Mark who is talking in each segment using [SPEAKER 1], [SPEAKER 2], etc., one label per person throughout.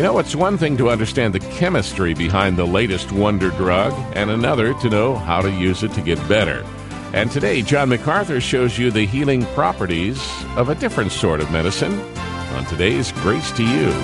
[SPEAKER 1] You know, it's one thing to understand the chemistry behind the latest wonder drug, and another to know how to use it to get better. And today, John MacArthur shows you the healing properties of a different sort of medicine on today's Grace to You.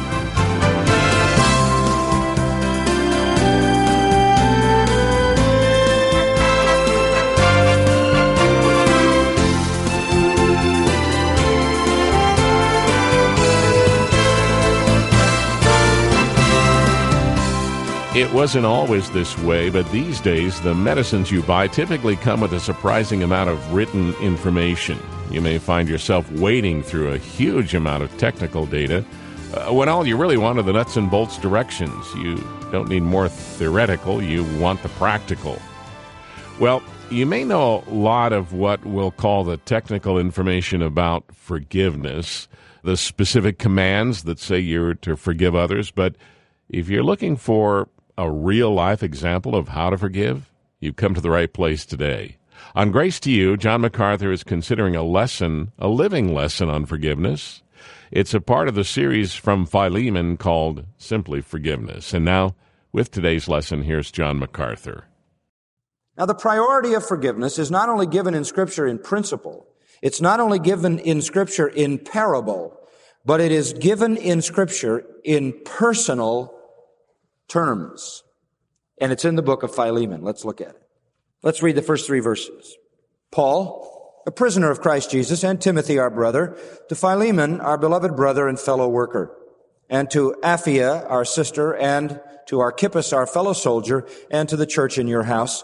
[SPEAKER 1] It wasn't always this way, but these days the medicines you buy typically come with a surprising amount of written information. You may find yourself wading through a huge amount of technical data when all you really want are the nuts and bolts directions. You don't need more theoretical, you want the practical. Well, you may know a lot of what we'll call the technical information about forgiveness, the specific commands that say you're to forgive others, but if you're looking for a real-life example of how to forgive, you've come to the right place today. On Grace to You, John MacArthur is considering a living lesson on forgiveness. It's a part of the series from Philemon called Simply Forgiveness. And now, with today's lesson, here's John MacArthur.
[SPEAKER 2] Now, the priority of forgiveness is not only given in Scripture in principle, it's not only given in Scripture in parable, but it is given in Scripture in personal terms. And it's in the book of Philemon. Let's look at it. Let's read the first 3 verses. Paul, a prisoner of Christ Jesus, and Timothy, our brother, to Philemon, our beloved brother and fellow worker, and to Apphia, our sister, and to Archippus, our fellow soldier, and to the church in your house.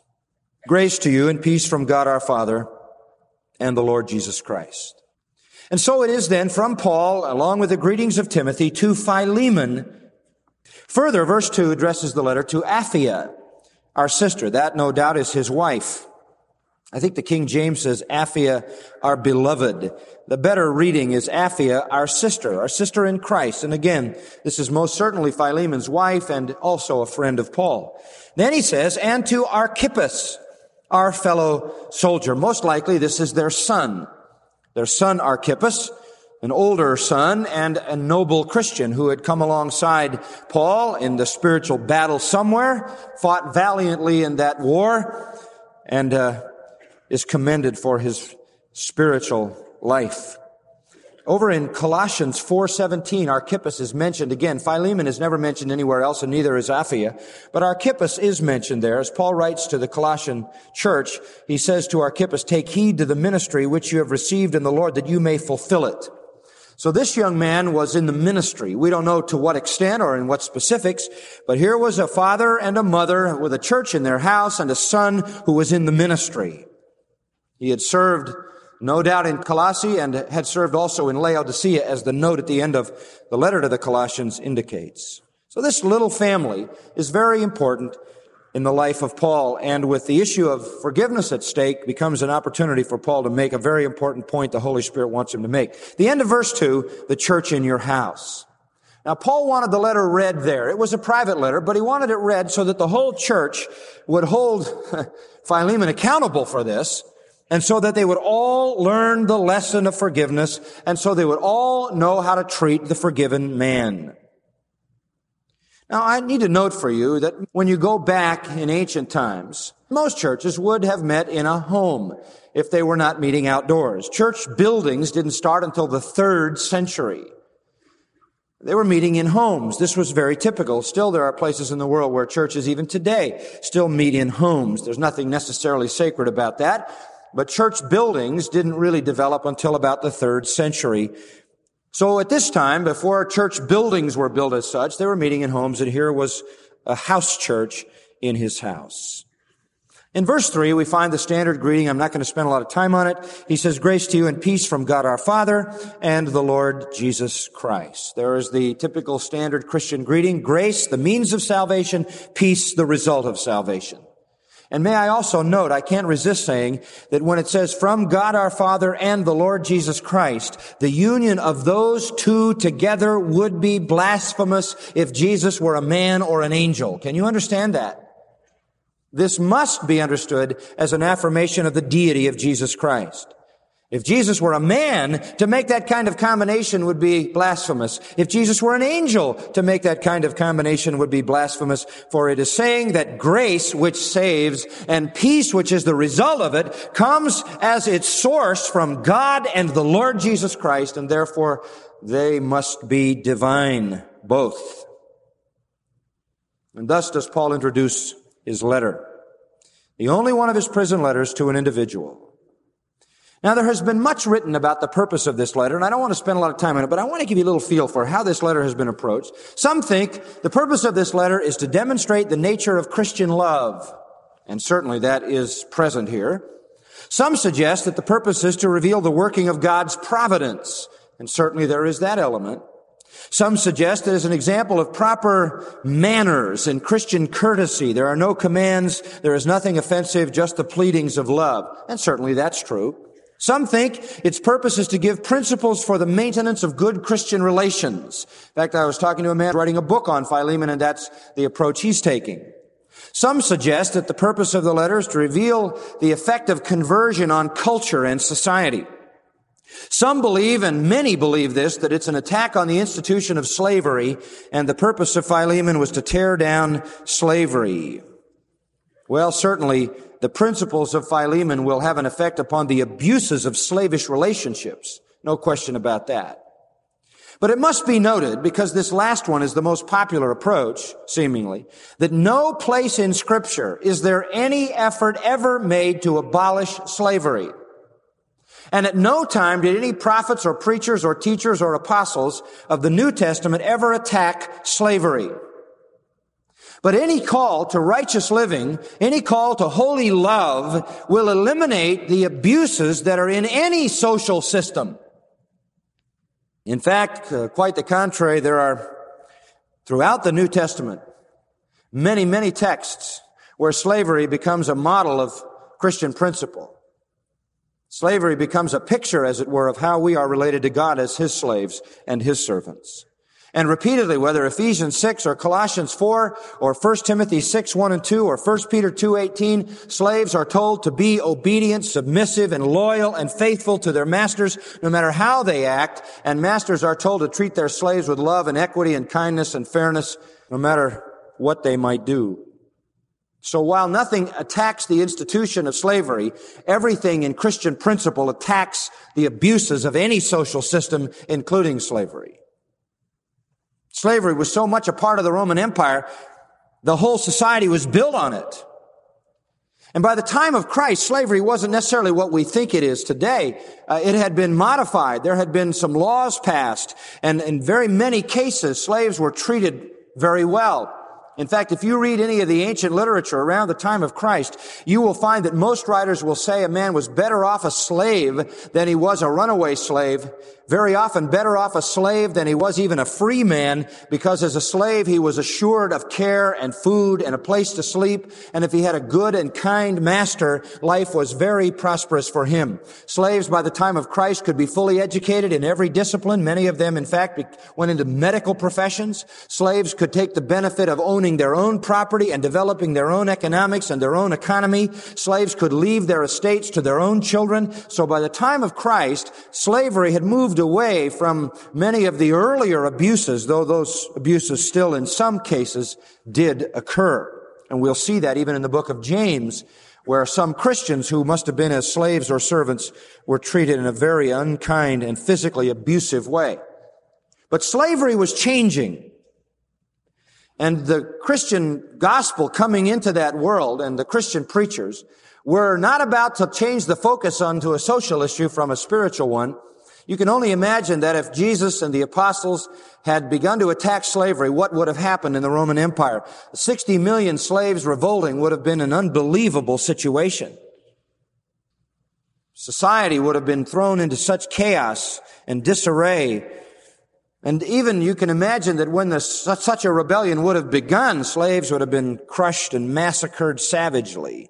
[SPEAKER 2] Grace to you and peace from God our Father and the Lord Jesus Christ. And so it is then from Paul, along with the greetings of Timothy, to Philemon. Further, verse 2 addresses the letter to Apphia, our sister. That, no doubt, is his wife. I think the King James says Apphia, our beloved. The better reading is Apphia, our sister in Christ. And again, this is most certainly Philemon's wife and also a friend of Paul. Then he says, and to Archippus, our fellow soldier. Most likely this is their son Archippus, an older son and a noble Christian who had come alongside Paul in the spiritual battle somewhere, fought valiantly in that war, and is commended for his spiritual life. Over in Colossians 4:17, Archippus is mentioned again. Philemon is never mentioned anywhere else, and neither is Apphia. But Archippus is mentioned there. As Paul writes to the Colossian church, he says to Archippus, take heed to the ministry which you have received in the Lord, that you may fulfill it. So this young man was in the ministry. We don't know to what extent or in what specifics, but here was a father and a mother with a church in their house and a son who was in the ministry. He had served, no doubt, in Colossae and had served also in Laodicea, as the note at the end of the letter to the Colossians indicates. So this little family is very important in the life of Paul, and with the issue of forgiveness at stake, becomes an opportunity for Paul to make a very important point the Holy Spirit wants him to make. The end of verse 2, the church in your house. Now, Paul wanted the letter read there. It was a private letter, but he wanted it read so that the whole church would hold Philemon accountable for this, and so that they would all learn the lesson of forgiveness, and so they would all know how to treat the forgiven man. Now, I need to note for you that when you go back in ancient times, most churches would have met in a home if they were not meeting outdoors. Church buildings didn't start until the 3rd century. They were meeting in homes. This was very typical. Still, there are places in the world where churches, even today, still meet in homes. There's nothing necessarily sacred about that. But church buildings didn't really develop until about the 3rd century. So at this time, before church buildings were built as such, they were meeting in homes, and here was a house church in his house. In verse 3, we find the standard greeting. I'm not going to spend a lot of time on it. He says, grace to you and peace from God our Father and the Lord Jesus Christ. There is the typical standard Christian greeting. Grace, the means of salvation. Peace, the result of salvation. And may I also note, I can't resist saying that when it says from God our Father and the Lord Jesus Christ, the union of those two together would be blasphemous if Jesus were a man or an angel. Can you understand that? This must be understood as an affirmation of the deity of Jesus Christ. If Jesus were a man, to make that kind of combination would be blasphemous. If Jesus were an angel, to make that kind of combination would be blasphemous. For it is saying that grace, which saves, and peace, which is the result of it, comes as its source from God and the Lord Jesus Christ, and therefore they must be divine, both. And thus does Paul introduce his letter, the only one of his prison letters to an individual. Now, there has been much written about the purpose of this letter, and I don't want to spend a lot of time on it, but I want to give you a little feel for how this letter has been approached. Some think the purpose of this letter is to demonstrate the nature of Christian love, and certainly that is present here. Some suggest that the purpose is to reveal the working of God's providence, and certainly there is that element. Some suggest it is an example of proper manners and Christian courtesy. There are no commands, there is nothing offensive, just the pleadings of love, and certainly that's true. Some think its purpose is to give principles for the maintenance of good Christian relations. In fact, I was talking to a man writing a book on Philemon, and that's the approach he's taking. Some suggest that the purpose of the letter is to reveal the effect of conversion on culture and society. Some believe, and many believe this, that it's an attack on the institution of slavery, and the purpose of Philemon was to tear down slavery. Well, certainly, the principles of Philemon will have an effect upon the abuses of slavish relationships. No question about that. But it must be noted, because this last one is the most popular approach, seemingly, that no place in Scripture is there any effort ever made to abolish slavery. And at no time did any prophets or preachers or teachers or apostles of the New Testament ever attack slavery. But any call to righteous living, any call to holy love will eliminate the abuses that are in any social system. In fact, quite the contrary, there are, throughout the New Testament, many, many texts where slavery becomes a model of Christian principle. Slavery becomes a picture, as it were, of how we are related to God as His slaves and His servants. And repeatedly, whether Ephesians 6 or Colossians 4 or 1 Timothy 6, 1 and 2 or 1 Peter 2, 18, slaves are told to be obedient, submissive, and loyal and faithful to their masters, no matter how they act. And masters are told to treat their slaves with love and equity and kindness and fairness, no matter what they might do. So while nothing attacks the institution of slavery, everything in Christian principle attacks the abuses of any social system, including slavery. Slavery was so much a part of the Roman Empire, the whole society was built on it. And by the time of Christ, slavery wasn't necessarily what we think it is today. It had been modified. There had been some laws passed. And in very many cases, slaves were treated very well. In fact, if you read any of the ancient literature around the time of Christ, you will find that most writers will say a man was better off a slave than he was a runaway slave. Very often better off a slave than he was even a free man, because as a slave he was assured of care and food and a place to sleep. And if he had a good and kind master, life was very prosperous for him. Slaves by the time of Christ could be fully educated in every discipline. Many of them, in fact, went into medical professions. Slaves could take the benefit of owning their own property and developing their own economics and their own economy. Slaves could leave their estates to their own children. So by the time of Christ, slavery had moved away from many of the earlier abuses, though those abuses still in some cases did occur. And we'll see that even in the book of James, where some Christians who must have been as slaves or servants were treated in a very unkind and physically abusive way. But slavery was changing. And the Christian gospel coming into that world and the Christian preachers were not about to change the focus onto a social issue from a spiritual one. You can only imagine that if Jesus and the apostles had begun to attack slavery, what would have happened in the Roman Empire? 60 million slaves revolting would have been an unbelievable situation. Society would have been thrown into such chaos and disarray. And even you can imagine that when such a rebellion would have begun, slaves would have been crushed and massacred savagely.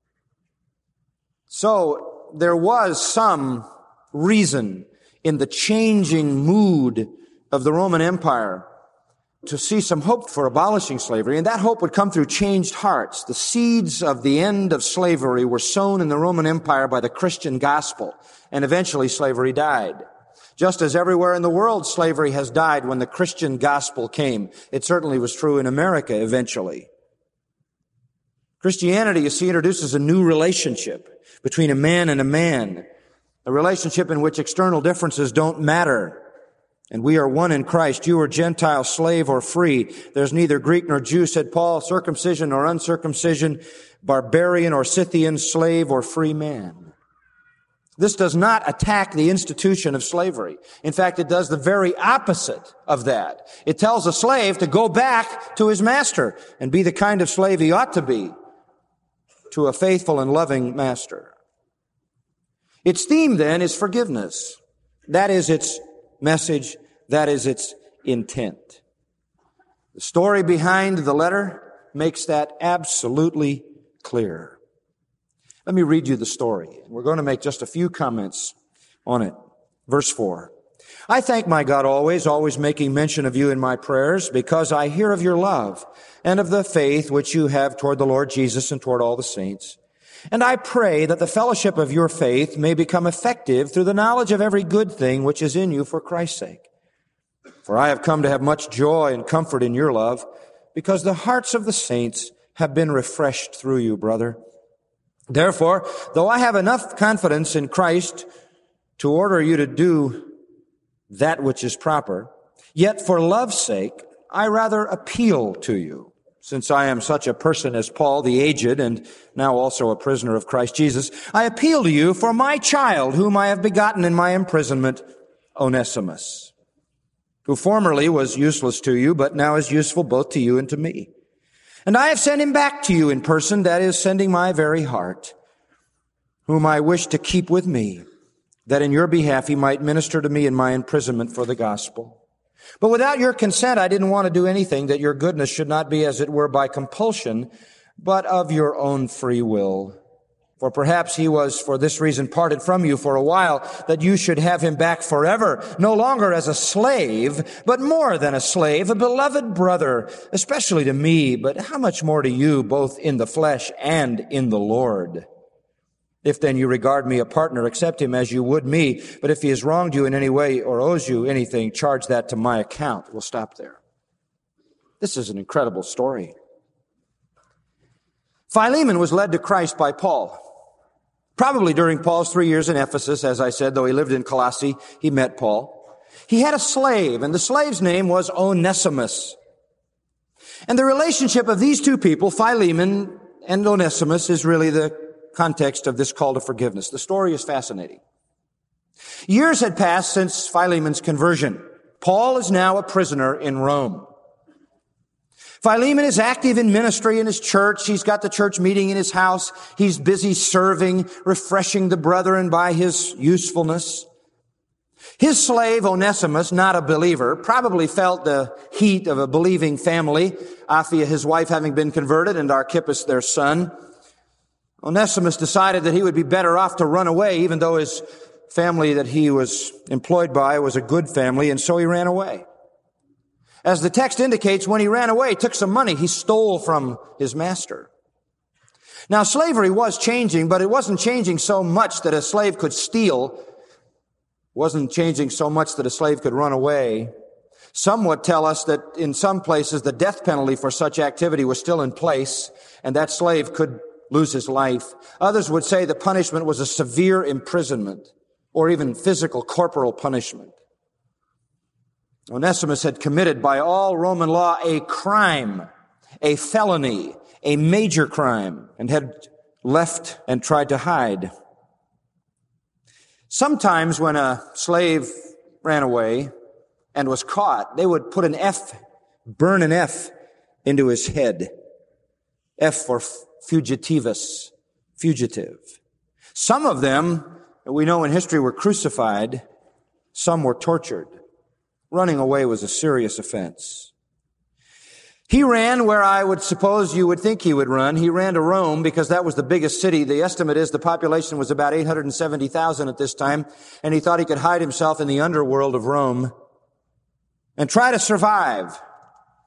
[SPEAKER 2] So there was some reason in the changing mood of the Roman Empire to see some hope for abolishing slavery, and that hope would come through changed hearts. The seeds of the end of slavery were sown in the Roman Empire by the Christian gospel, and eventually slavery died. Just as everywhere in the world slavery has died when the Christian gospel came, it certainly was true in America eventually. Christianity, you see, introduces a new relationship between a man and a man, a relationship in which external differences don't matter. And we are one in Christ. You are Gentile, slave or free. There's neither Greek nor Jew, said Paul, circumcision or uncircumcision, barbarian or Scythian, slave or free man. This does not attack the institution of slavery. In fact, it does the very opposite of that. It tells a slave to go back to his master and be the kind of slave he ought to be to a faithful and loving master. Its theme, then, is forgiveness. That is its message. That is its intent. The story behind the letter makes that absolutely clear. Let me read you the story. We're going to make just a few comments on it. Verse 4. I thank my God always making mention of you in my prayers, because I hear of your love and of the faith which you have toward the Lord Jesus and toward all the saints. And I pray that the fellowship of your faith may become effective through the knowledge of every good thing which is in you for Christ's sake. For I have come to have much joy and comfort in your love, because the hearts of the saints have been refreshed through you, brother. Therefore, though I have enough confidence in Christ to order you to do that which is proper, yet for love's sake, I rather appeal to you, since I am such a person as Paul, the aged, and now also a prisoner of Christ Jesus. I appeal to you for my child, whom I have begotten in my imprisonment, Onesimus, who formerly was useless to you, but now is useful both to you and to me. And I have sent him back to you in person, that is, sending my very heart, whom I wish to keep with me, that in your behalf he might minister to me in my imprisonment for the gospel. But without your consent, I didn't want to do anything that your goodness should not be, as it were, by compulsion, but of your own free will. For perhaps he was for this reason parted from you for a while, that you should have him back forever, no longer as a slave, but more than a slave, a beloved brother, especially to me, but how much more to you, both in the flesh and in the Lord. If then you regard me a partner, accept him as you would me. But if he has wronged you in any way or owes you anything, charge that to my account. We'll stop there. This is an incredible story. Philemon was led to Christ by Paul. Probably during Paul's 3 years in Ephesus, as I said, though he lived in Colossae, he met Paul. He had a slave, and the slave's name was Onesimus. And the relationship of these two people, Philemon and Onesimus, is really the context of this call to forgiveness. The story is fascinating. Years had passed since Philemon's conversion. Paul is now a prisoner in Rome. Philemon is active in ministry in his church. He's got the church meeting in his house. He's busy serving, refreshing the brethren by his usefulness. His slave, Onesimus, not a believer, probably felt the heat of a believing family, Apphia, his wife, having been converted, and Archippus, their son. Onesimus decided that he would be better off to run away, even though his family that he was employed by was a good family, and so he ran away. As the text indicates, when he ran away, he took some money he stole from his master. Now, slavery was changing, but it wasn't changing so much that a slave could steal. It wasn't changing so much that a slave could run away. Some would tell us that in some places the death penalty for such activity was still in place, and that slave could lose his life. Others would say the punishment was a severe imprisonment or even physical corporal punishment. Onesimus had committed by all Roman law a crime, a felony, a major crime, and had left and tried to hide. Sometimes when a slave ran away and was caught, they would put burn an F into his head. F for fugitivus, fugitive. Some of them, we know in history, were crucified. Some were tortured. Running away was a serious offense. He ran where I would suppose you would think he would run. He ran to Rome because that was the biggest city. The estimate is the population was about 870,000 at this time, and he thought he could hide himself in the underworld of Rome and try to survive.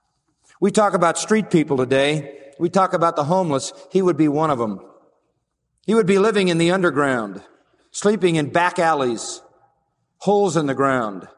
[SPEAKER 2] We talk about street people today. We talk about the homeless. He would be one of them. He would be living in the underground, sleeping in back alleys, holes in the ground.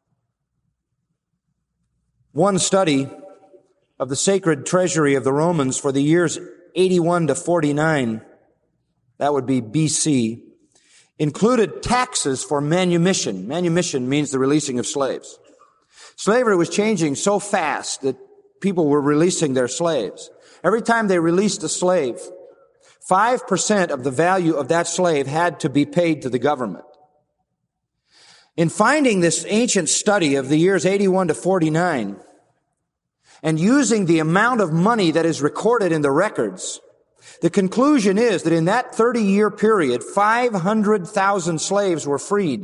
[SPEAKER 2] One study of the sacred treasury of the Romans for the years 81 to 49, that would be BC, included taxes for manumission. Manumission means the releasing of slaves. Slavery was changing so fast that people were releasing their slaves. Every time they released a slave, 5% of the value of that slave had to be paid to the government. In finding this ancient study of the years 81 to 49, and using the amount of money that is recorded in the records, the conclusion is that in that 30-year period, 500,000 slaves were freed.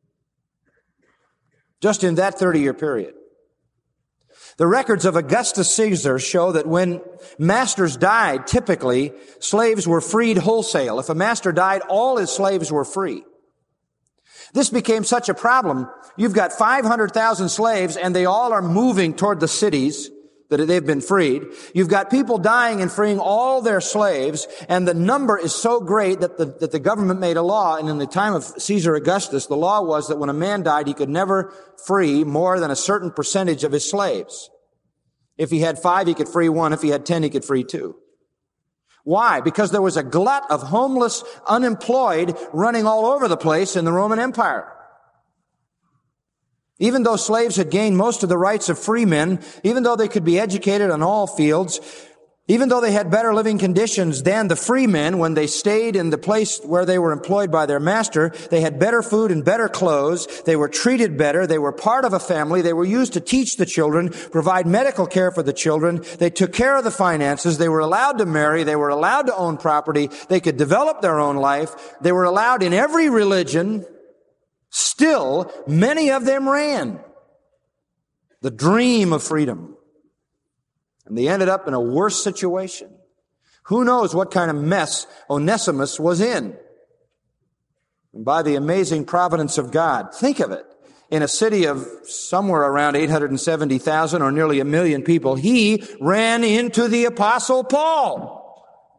[SPEAKER 2] Just in that 30-year period. The records of Augustus Caesar show that when masters died, typically, slaves were freed wholesale. If a master died, all his slaves were free. This became such a problem. You've got 500,000 slaves, and they all are moving toward the cities that they've been freed. You've got people dying and freeing all their slaves, and the number is so great that the government made a law, and in the time of Caesar Augustus, the law was that when a man died, he could never free more than a certain percentage of his slaves. If he had 5, he could free 1. If he had 10, he could free 2. Why? Because there was a glut of homeless, unemployed, running all over the place in the Roman Empire. Even though slaves had gained most of the rights of free men, even though they could be educated on all fields, even though they had better living conditions than the free men when they stayed in the place where they were employed by their master, they had better food and better clothes, they were treated better, they were part of a family, they were used to teach the children, provide medical care for the children, they took care of the finances, they were allowed to marry, they were allowed to own property, they could develop their own life, they were allowed in every religion. Still, many of them ran the dream of freedom. And they ended up in a worse situation. Who knows what kind of mess Onesimus was in? And by the amazing providence of God, think of it. In a city of somewhere around 870,000 or nearly 1 million people, he ran into the Apostle Paul.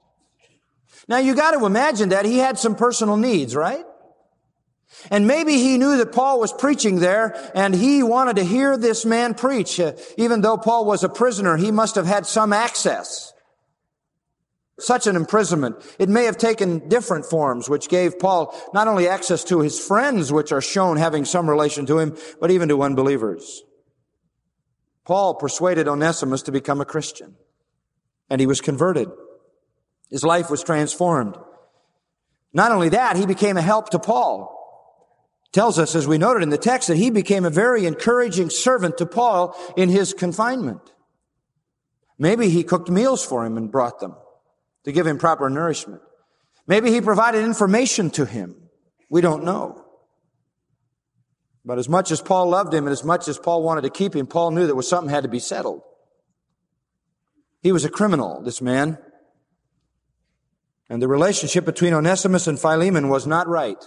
[SPEAKER 2] Now you got to imagine that he had some personal needs, right? And maybe he knew that Paul was preaching there, and he wanted to hear this man preach. Even though Paul was a prisoner, he must have had some access. Such an imprisonment. It may have taken different forms, which gave Paul not only access to his friends, which are shown having some relation to him, but even to unbelievers. Paul persuaded Onesimus to become a Christian, and he was converted. His life was transformed. Not only that, he became a help to Paul. Tells us, as we noted in the text, that he became a very encouraging servant to Paul in his confinement. Maybe he cooked meals for him and brought them to give him proper nourishment. Maybe he provided information to him. We don't know. But as much as Paul loved him and as much as Paul wanted to keep him, Paul knew that something had to be settled. He was a criminal, this man. And the relationship between Onesimus and Philemon was not right.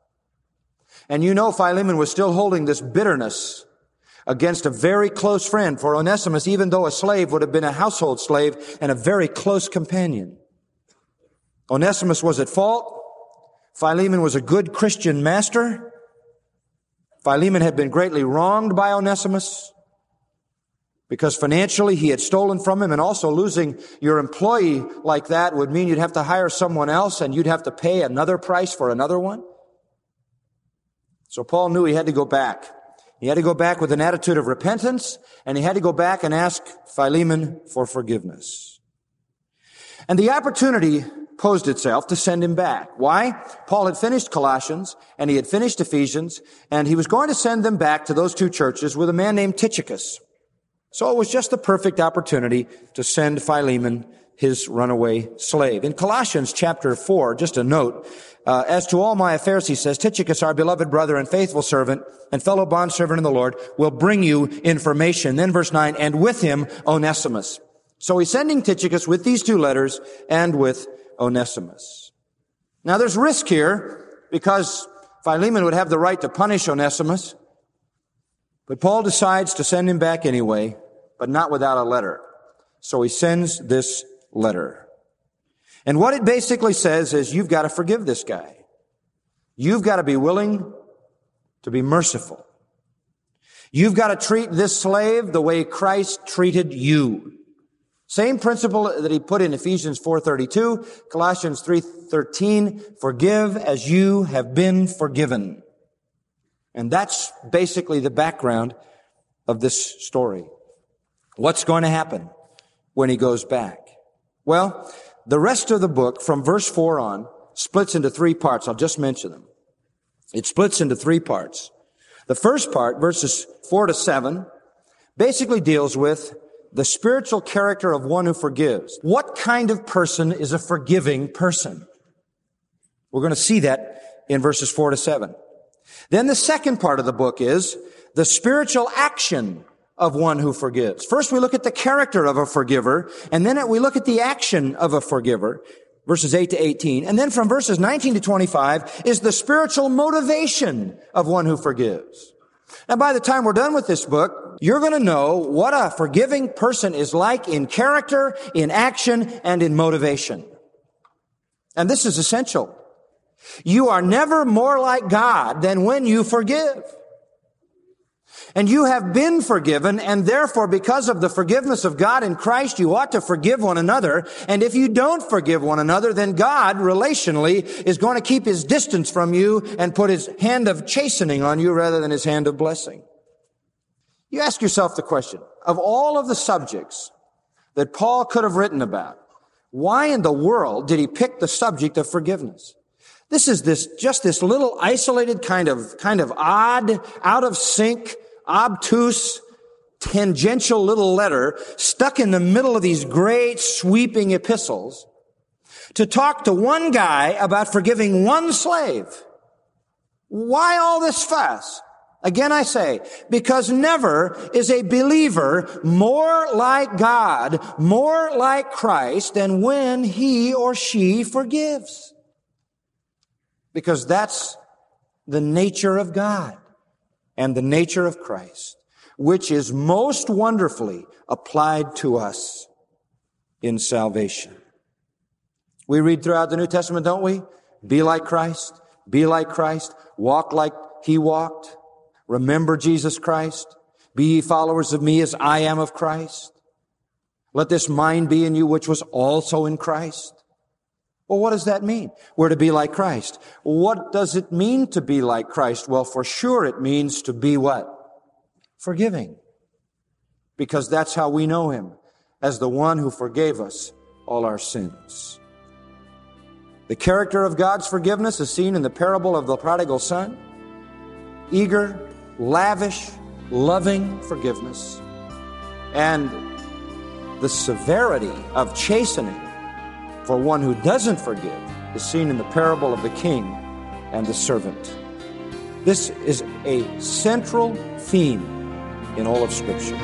[SPEAKER 2] And you know Philemon was still holding this bitterness against a very close friend. For Onesimus, even though a slave, would have been a household slave and a very close companion. Onesimus was at fault. Philemon was a good Christian master. Philemon had been greatly wronged by Onesimus because financially he had stolen from him, and also losing your employee like that would mean you'd have to hire someone else and you'd have to pay another price for another one. So Paul knew he had to go back. He had to go back with an attitude of repentance, and he had to go back and ask Philemon for forgiveness. And the opportunity posed itself to send him back. Why? Paul had finished Colossians, and he had finished Ephesians, and he was going to send them back to those two churches with a man named Tychicus. So it was just the perfect opportunity to send Philemon his runaway slave. In Colossians chapter 4, just a note, as to all my affairs, he says, Tychicus, our beloved brother and faithful servant and fellow bondservant in the Lord, will bring you information. Then verse 9, and with him Onesimus. So he's sending Tychicus with these two letters and with Onesimus. Now there's risk here because Philemon would have the right to punish Onesimus, but Paul decides to send him back anyway, but not without a letter. So he sends this letter. And what it basically says is, you've got to forgive this guy. You've got to be willing to be merciful. You've got to treat this slave the way Christ treated you. Same principle that he put in Ephesians 4:32, Colossians 3:13, forgive as you have been forgiven. And that's basically the background of this story. What's going to happen when he goes back? Well, the rest of the book from verse 4 on splits into 3 parts. I'll just mention them. It splits into 3 parts. The first part, verses 4 to 7, basically deals with the spiritual character of one who forgives. What kind of person is a forgiving person? We're going to see that in verses 4 to 7. Then the second part of the book is the spiritual action of one who forgives. First we look at the character of a forgiver, and then we look at the action of a forgiver, verses 8 to 18. And then from verses 19 to 25 is the spiritual motivation of one who forgives. And by the time we're done with this book, you're going to know what a forgiving person is like in character, in action, and in motivation. And this is essential. You are never more like God than when you forgive. And you have been forgiven, and therefore, because of the forgiveness of God in Christ, you ought to forgive one another. And if you don't forgive one another, then God, relationally, is going to keep his distance from you and put his hand of chastening on you rather than his hand of blessing. You ask yourself the question, of all of the subjects that Paul could have written about, why in the world did he pick the subject of forgiveness? This is just this little isolated kind of odd, out of sync, obtuse, tangential little letter stuck in the middle of these great sweeping epistles to talk to one guy about forgiving one slave. Why all this fuss? Again, I say, because never is a believer more like God, more like Christ than when he or she forgives. Because that's the nature of God and the nature of Christ, which is most wonderfully applied to us in salvation. We read throughout the New Testament, don't we? Be like Christ, walk like he walked, remember Jesus Christ, be ye followers of me as I am of Christ. Let this mind be in you which was also in Christ. Well, what does that mean? We're to be like Christ. What does it mean to be like Christ? Well, for sure it means to be what? Forgiving. Because that's how we know him, as the one who forgave us all our sins. The character of God's forgiveness is seen in the parable of the prodigal son. Eager, lavish, loving forgiveness. And the severity of chastening for one who doesn't forgive is seen in the parable of the king and the servant. This is a central theme in all of Scripture.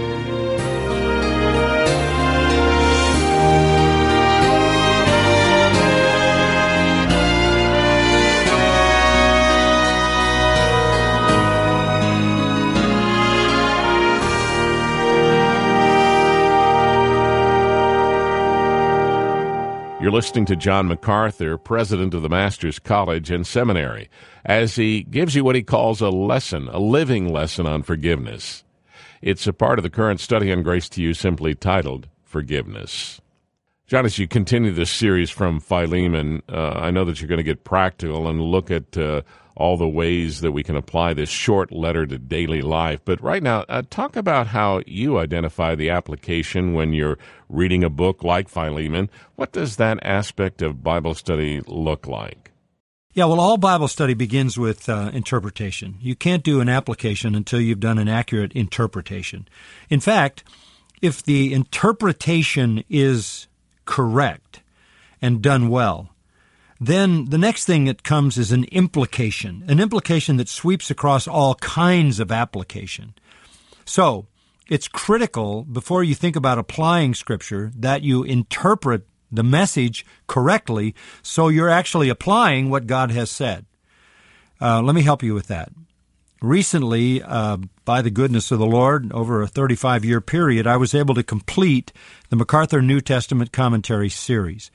[SPEAKER 1] You're listening to John MacArthur, president of the Masters College and Seminary, as he gives you what he calls a lesson, a living lesson on forgiveness. It's a part of the current study on Grace to You simply titled Forgiveness. John, as you continue this series from Philemon, I know that you're going to get practical and look at all the ways that we can apply this short letter to daily life. But right now, talk about how you identify the application when you're reading a book like Philemon. What does that aspect of Bible study look like?
[SPEAKER 3] Yeah, well, all Bible study begins with interpretation. You can't do an application until you've done an accurate interpretation. In fact, if the interpretation is correct and done well, then the next thing that comes is an implication that sweeps across all kinds of application. So, it's critical, before you think about applying Scripture, that you interpret the message correctly so you're actually applying what God has said. Let me help you with that. Recently, by the goodness of the Lord, over a 35-year period, I was able to complete the MacArthur New Testament Commentary series.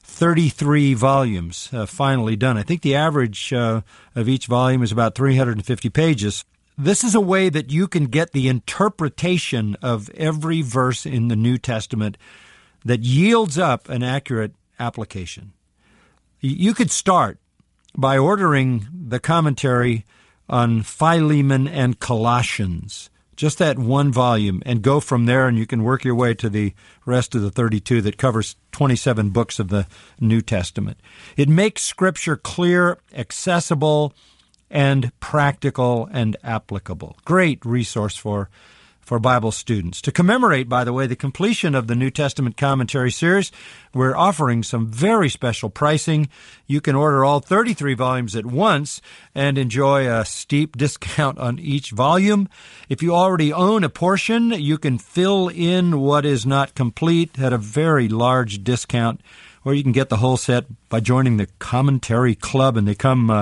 [SPEAKER 3] 33 volumes finally done. I think the average of each volume is about 350 pages. This is a way that you can get the interpretation of every verse in the New Testament that yields up an accurate application. You could start by ordering the commentary on Philemon and Colossians, just that one volume, and go from there, and you can work your way to the rest of the 32 that covers 27 books of the New Testament. It makes Scripture clear, accessible, and practical and applicable. Great resource for Bible students. To commemorate, by the way, the completion of the New Testament Commentary series, we're offering some very special pricing. You can order all 33 volumes at once and enjoy a steep discount on each volume. If you already own a portion, you can fill in what is not complete at a very large discount, or you can get the whole set by joining the Commentary Club, and they come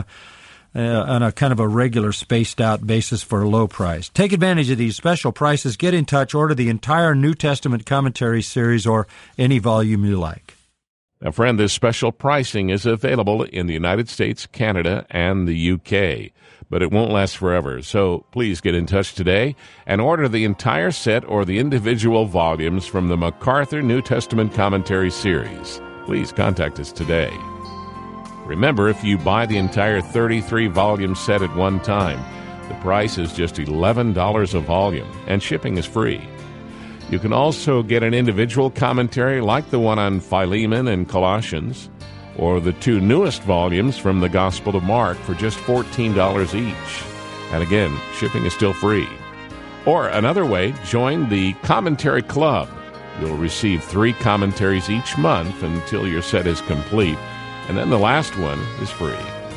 [SPEAKER 3] on a kind of a regular spaced-out basis for a low price. Take advantage of these special prices. Get in touch. Order the entire New Testament Commentary series or any volume you like.
[SPEAKER 1] Now, friend, this special pricing is available in the United States, Canada, and the UK, but it won't last forever. So please get in touch today and order the entire set or the individual volumes from the MacArthur New Testament Commentary series. Please contact us today. Remember, if you buy the entire 33-volume set at one time, the price is just $11 a volume, and shipping is free. You can also get an individual commentary like the one on Philemon and Colossians, or the two newest volumes from the Gospel of Mark for just $14 each. And again, shipping is still free. Or another way, join the Commentary Club. You'll receive 3 commentaries each month until your set is complete, and then the last one is free.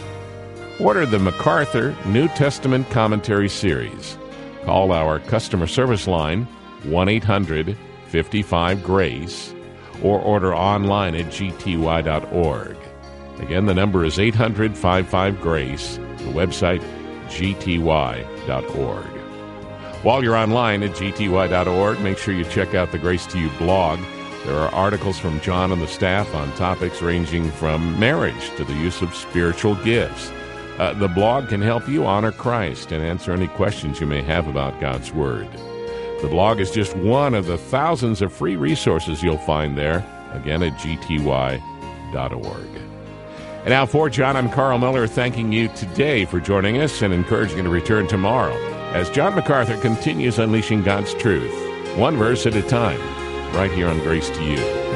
[SPEAKER 1] Order the MacArthur New Testament Commentary series. Call our customer service line, 1-800-55-GRACE, or order online at gty.org. Again, the number is 800-55-GRACE, the website, gty.org. While you're online at gty.org, make sure you check out the Grace to You blog. There are articles from John and the staff on topics ranging from marriage to the use of spiritual gifts. The blog can help you honor Christ and answer any questions you may have about God's Word. The blog is just one of the thousands of free resources you'll find there, again at gty.org. And now for John, I'm Carl Miller, thanking you today for joining us and encouraging you to return tomorrow as John MacArthur continues unleashing God's truth, one verse at a time, right here on Grace to You.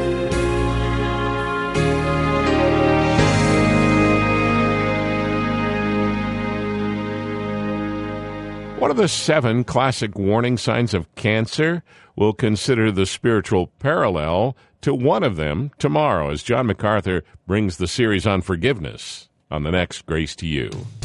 [SPEAKER 1] One of the 7 classic warning signs of cancer. We'll consider the spiritual parallel to one of them tomorrow as John MacArthur brings the series on forgiveness on the next Grace to You.